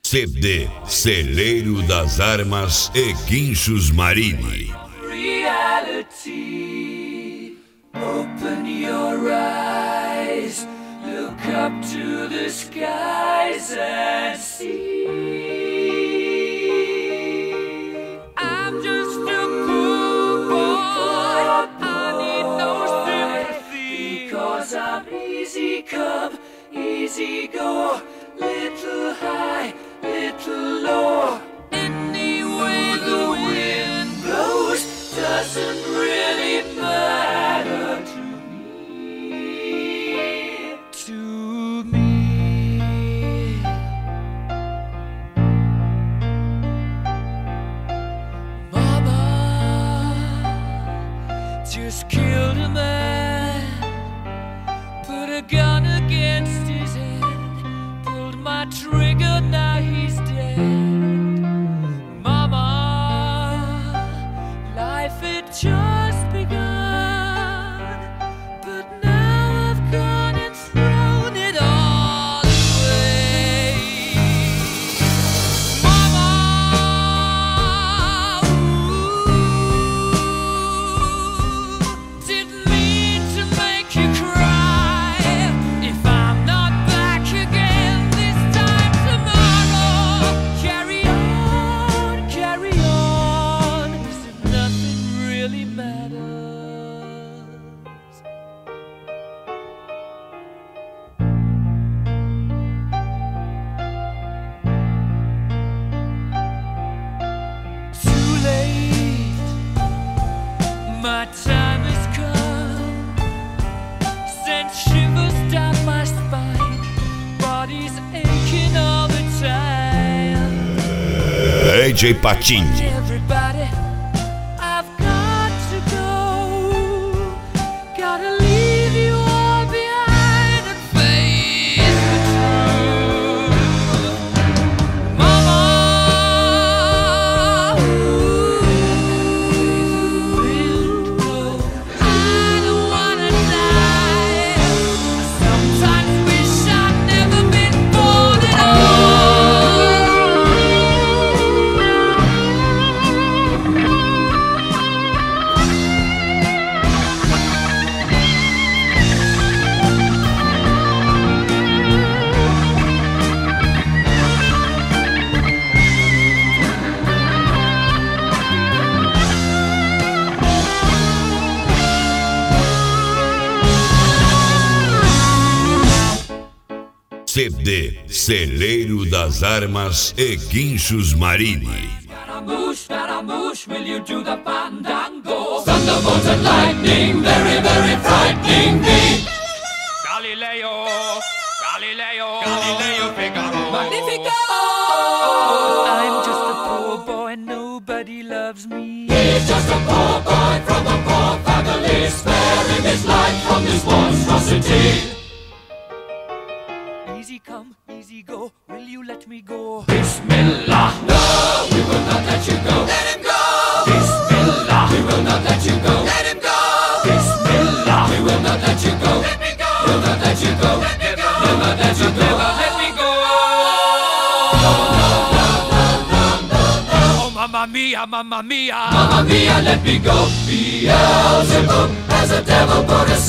CD Celeiro das Armas e Guinchos Marini. Reality, open your eyes, look up to the skies and see. I'm just a poor boy, I need no sympathy, because I'm easy come, easy go, little high, little low. Any way the wind blows doesn't really matter to me. To me. Mama just killed a man, put a gun against his head, pulled my trigger, now he's dead. Mama, life had just begun, but now I've gone and thrown it all away. Mama, ooh, didn't mean to make you cry. If I'm not back again this time tomorrow, carry on, as if nothing really matters. Too late, my time has come, sent shivers down my spine, body's aching all the time. AJ Patini. Everybody, I've got to go. Gotta leave you all behind and face the truth. Mama, ooh, I don't wanna die. I sometimes wish I'd never been born at CD Celeiro das Armas e Guinchos Marini. Scaramouche, will you do the fandango? Thunderbolt and lightning, very, very frightening me. Galileo, Figaro. Magnifico! I'm just a poor boy, nobody loves me. He's just a poor boy from a poor family, sparing his life from this monstrosity. Easy come, easy go, will you let me go? Bismillah, no, we will not let you go. Let him go! Bismillah, we will not let you go. Let him go! Bismillah, we will not let you go. Let me go! We'll not let you go. Let me go! We'll not let you go. Never let me go! No, no, no, no, no, no, no. Oh, mamma mia, mamma mia. Mamma mia, let me go. Beelzebub has a devil put us